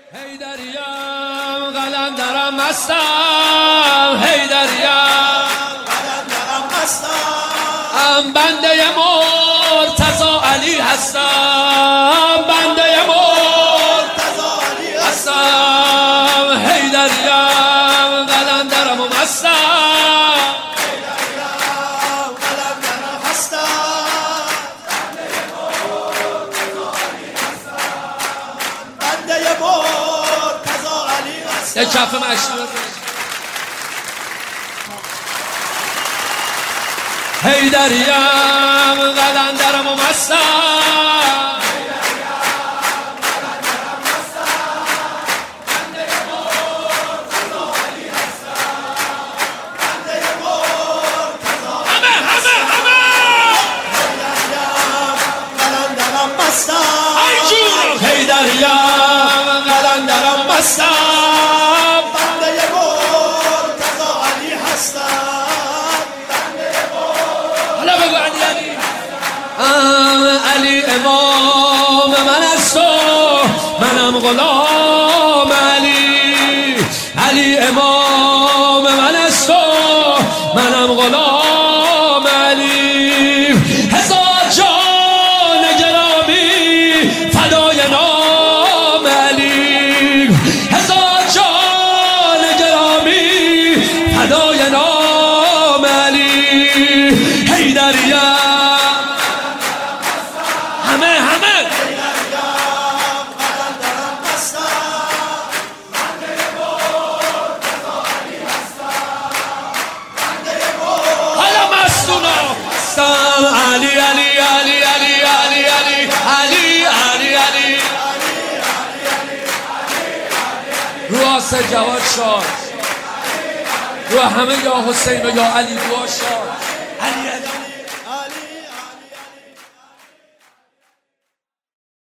حیدریم قلندرم مستم، حیدریم قلندرم مستم، بنده مرتضی علی هستم، بنده مرتضی علی هستم. حیدریم قلندرم مستم، حیدریم قلندرم هستم، بنده مرتضی علی هستم. یه کف مشروع حیدریم قلندرم مستم، حیدریم قلندرم مستم، بنده مرتضی علی هستم. حالا بگو علی امام من است و منم غلام علی، علی امام من است و منم غلام علی. هزار جان گرامی فدای نام علی، هزار جان گرامی فدای نام علی. حیدریم علی علی علی علی علی علی علی علی علی رو آسر جواد شاد، رو همه یا حسین و یا علی دعا شاد. علی علی